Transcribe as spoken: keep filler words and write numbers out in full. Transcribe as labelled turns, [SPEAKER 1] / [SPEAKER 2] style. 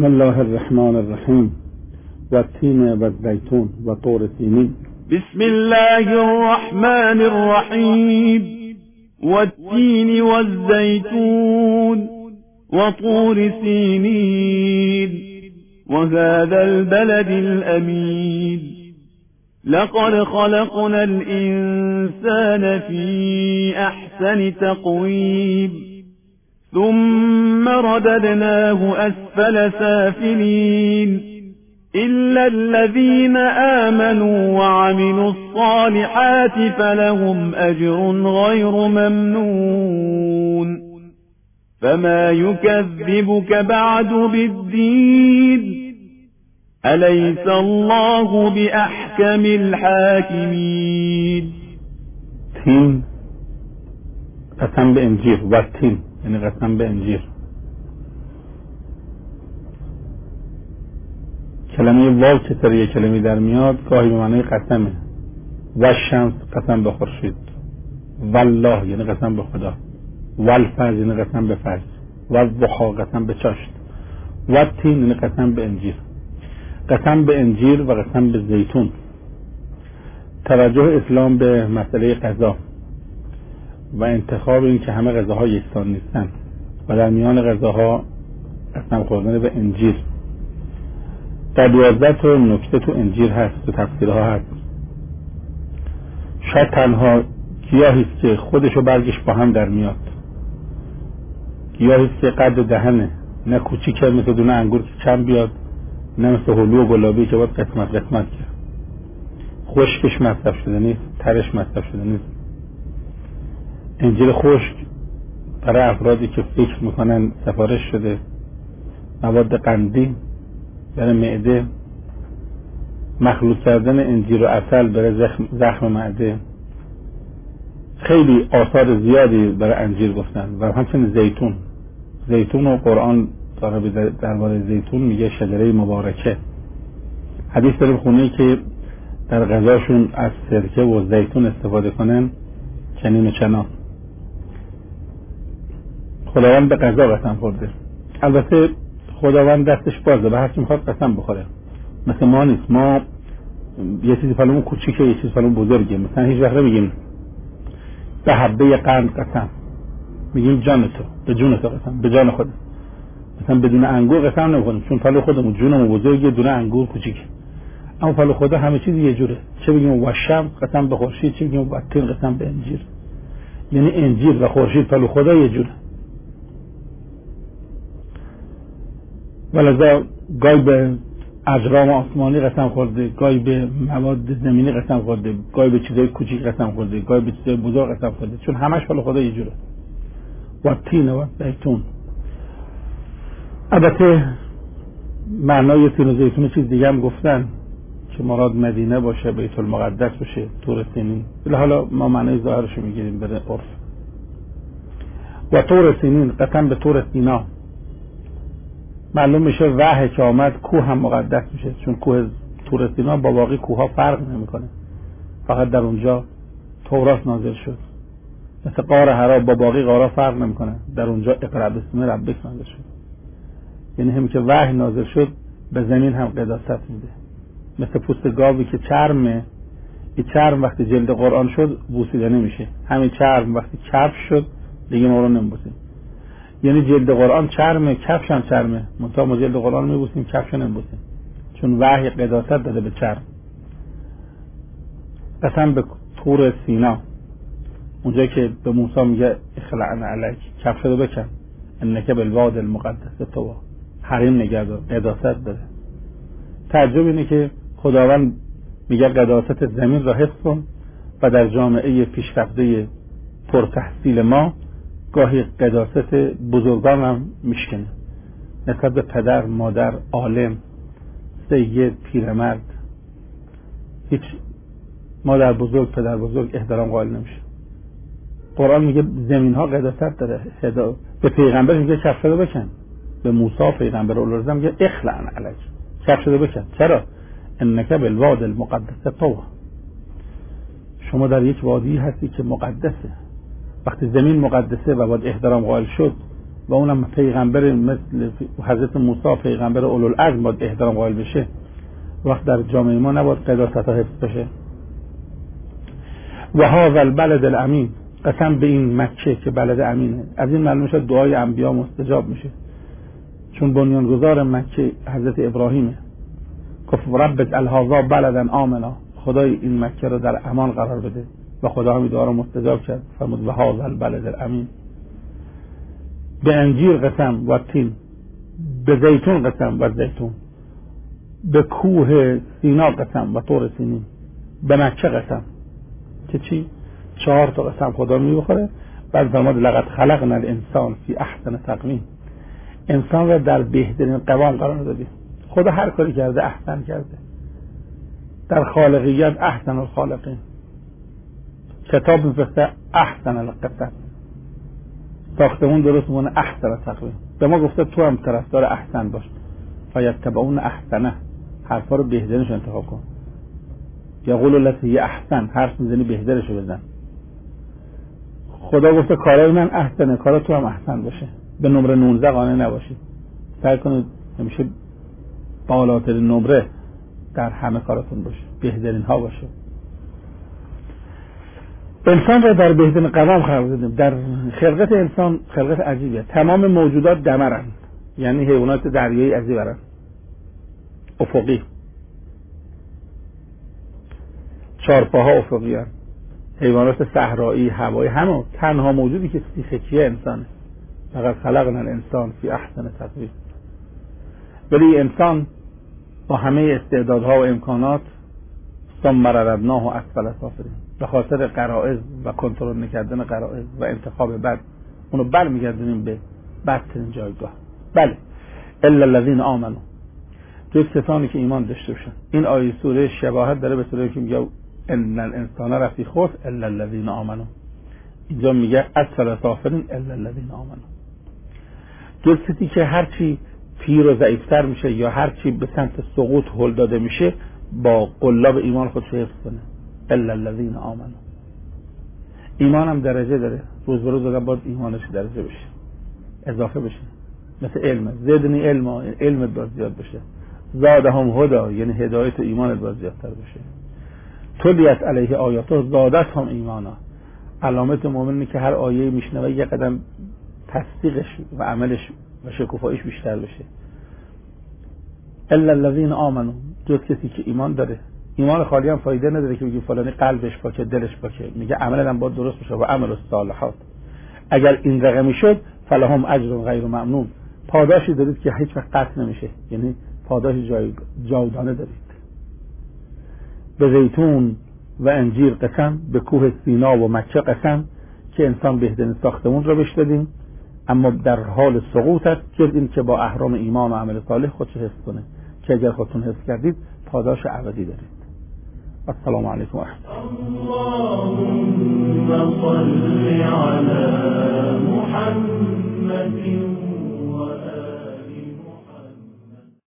[SPEAKER 1] بسم الله الرحمن الرحیم والتین والزیتون وطور سینین.
[SPEAKER 2] بسم الله الرحمن الرحیم والتین والزیتون وطور سینین وهذا البلد الأمين لقد خلقنا الإنسان في أحسن تقويم ثم رددناه أسفل سافلين إلا الذين آمنوا وعملوا الصالحات فلهم أجر غير ممنون فما يكذبك بعد بالدين أليس الله بأحكم الحاكمين.
[SPEAKER 1] تین قسم به انجیر و تین یعنی قسم به انجیر. کلمه واو چطور یک کلمه در میاد گاهی به معنی قسمه. و شمس قسم به خورشید، والله یعنی قسم به خدا، والفجر یعنی قسم به فجر، و ضحی قسم به چاشت، و تین یعنی قسم به انجیر. قسم به انجیر و قسم به زیتون. توجه اسلام به مسئله غذا و انتخاب این که همه غذاها یکسان نیستن و در میان غذاها قسم خوردن به انجیر. در دوازده تا نکته تو انجیر هست، تو تفسیرها هست. شاید تنها گیاهی است که خودش و برگش با هم در میاد، گیاهی است که قد و دهنه، نه کوچیکه مثل دونه انگور که کم بیاد، نه مثل هلو و گلابی که باید قسمت قسمت کرد. خشکش مصرف شده نیست، ترش مصرف شده نیست. انجیر خشک برای افرادی که فکر میکنن سفارش شده، مواد قندی برای معده، مخلوط کردن انجیر و عسل برای زخم, زخم معده. خیلی آثار زیادی برای انجیر گفتن و همچنین زیتون. زیتون و قرآن درباره زیتون میگه شجره مبارکه. حدیث داریم خونه که در غذاشون از سرکه و زیتون استفاده کنن چنین و چنان. خداوند به غذا قسم خورده. البته خداوند دستش بازه و هر چی میخواد قسم بخوره. مثل ما نیست، ما یه چیزی پلومون کوچیکه یه چیزی پلومون بزرگه. مثلا هیچ وقت نمیگیم به حبه قند قسم، میگیم جان تو، به جون تو قسم، به جان خودت. مثلا بدون انگور قسم نمیکنیم چون پلو خودمون جونمون بزرگه، دونه انگور کوچیکه. اما پلو خدا همه چیز یه جوره. چه بگیم و شمس قسم به خورشید، چه بگیم و تین قسم به انجیر. یعنی انجیر و خورشید پلو خدا یه جوره. ولذا گاهی به اجرام آسمانی قسم خورده، گاهی به مواد زمینی قسم خورده، گاهی به چیزای کوچیک قسم خورده، گاهی به چیزای بزرگ قسم خورده، چون همش پلو خدا یه جوره. و تین و زیتون. البته معنای تین و زیتون چیز دیگه هم گفتن که مراد مدینه باشه، بیت المقدس باشه، طور سینین. ولی حالا ما معنای ظاهرش رو میگیریم به عرف. و طور سینین قسم به طور سینا. معلوم میشه وحی که آمد کوه هم مقدس میشه، چون کوه طور سینا با باقی کوه ها فرق نمیکنه، فقط در اونجا تورات نازل شد. مثل غار حرا با باقی غارا فرق نمیکنه، در اونجا اقرأ باسم ربک نازل شد. یعنی هم که وحی نازل شد به زمین هم قداست میده. مثل پوست گاوی که چرمه، این چرم وقتی جلد قرآن شد بوسیده نمیشه، همین چرم وقتی کفش شد دیگه ما رو نمیبوسیم. یعنی جلد قرآن چرمه، کفش هم چرمه، منتها ما جلد قرآن میبوسیم، کفش نمیبوسیم، چون وحی قداست داده به چرم. قسم به طور سینا، اونجا که به موسی میگه اخلعن علیک، کفش رو بکن، انک بالواد المقدس طوا، حریم نگهدار، قداست داره. تعجب اینه که خداوند میگه قداست زمین را حفظ کن و در جامعه پیشرفته پرتحصیل ما گاهی قداست بزرگان هم میشکنه، نسبت به پدر، مادر، عالم، سید، پیرمرد. هیچ مادر بزرگ، پدر بزرگ احترام قائل نمیشه. قرآن میگه زمین ها قداست داره. به پیغمبر میگه کفش رو بکن، به موسی پیغمبر اولرزم میگه اخلعن علیک، کفش رو بکن. چرا؟ انک بالواد المقدس طوا. شما در یک وادی هستی که مقدسه. وقتی زمین مقدسه و باید احترام قائل شد، و اونم پیغمبر مثل حضرت موسی پیغمبر اولوالعزم باید احترام قائل بشه، وقت در جامعه ما نباید قداست ها حفظ بشه. و هذا البلد الامین، قسم به این مکه که بلد امینه. از این معلوم شد دعای انبیا مستجاب میشه، چون بنیانگذار مکه حضرت ابراهیمه. گفت رب اجعل هذا بلدا آمنا، خدای این مکه رو در امان قرار بده و خدا هم دعا رو مستجاب کرد، فرمود و هذا البلد الامین. به انجیر قسم و تین، به زیتون قسم و زیتون، به کوه سینا قسم و طور سینین، به مکه قسم. که چی؟ چهار تا قسم خدا می‌بخوره. بعد فرمود لقد خلقنا الانسان فی احسن تقویم، انسان را در بهترین قوام قرار دادیم. خدا هر کاری کرده احسن کرده. در خالقیت احسن الخالقین، کتاب میفرسته احسن القصص، ساختمون درست مونه احسن تقویم. به ما گفته تو هم طرفدار احسن باش، فیتبعون احسنه، حرفا رو بهترینش انتخاب کن. یقول التی هی احسن، حرف میزنی بهترشو بزن. خدا گفته کارای من احسنه، کارا تو هم احسن باشه. به نمره نوزده قانع نباشید، سعی کنید همیشه بالاترین نمره در همه کاراتون باشه، بهترین ها باشه. انسان را در بهترین قوام قرار دادیم. در خلقت انسان خلقت عجیبه. تمام موجودات دمرن، یعنی حیوانات دریایی از این برن، افقی، چارپاها افقی هن. حیوانات صحرایی، هوایی، همه. تنها موجودی که سیخچیه انسانه. فقط خلقنا الانسان فی احسن تقویم. ولی انسان با همه استعدادها و امکانات ثم رددناه اسفل سافلین، به خاطر غرایز و کنترل نکردن غرایز و انتخاب بد اونو برمیگردونیم به بدترین جایگاه. بله، الا الذین آمنوا، جز کسانی که ایمان داشته باشن. این آیه سوره شباهت داره به سوره که میگه ان الانسان لفی خسر الا الذین آمنوا. اینجا میگه اسفل سافلین الا الذین آمنوا. جز کسی که هرچی پیر و ضعیفتر میشه یا هرچی به سمت سقوط هل داده میشه با قلاب ایمان خودش حفظ کنه. الا الذین آمنوا. ایمان هم درجه داره، روز به روز آدم باید ایمانش درجه بشه، اضافه بشه. مثل علم، زدنی علم، علم باید زیاد بشه. زادهم هدا، یعنی هدایت و ایمان باید زیادتر بشه. تلیت علیه آیاته زادتهم ایمانا. علامت مومنی که هر آیه میشنوه یک قدم تصدیقش و عملش و شکوفاییش بیشتر بشه. الا الذین آمنوا، جز کسی که ایمان داره. ایمان خالی هم فایده نداره که بگی فلانی قلبش پاکه دلش پاکه، میگه عملش هم باید درست بشه و عمل الصالحات. اگر این رقمی شد فلهم اجر غیر ممنون، پاداشی دارید که هیچ وقت قطع نمیشه، یعنی پاداش جای جاودانه دارید. به زیتون و انجیر قسم، به کوه سینا و مکه قسم که انسان بهترین ساختمون رو بهش دادیم، اما در حال سقوط است، جز این که با اهرام ایمان و عمل صالح خودش حفظ کنه، که اگر خودتون حفظ کردید پاداش ابدی دارید. السلام علیکم و رحمت الله. اللهم صل علی محمد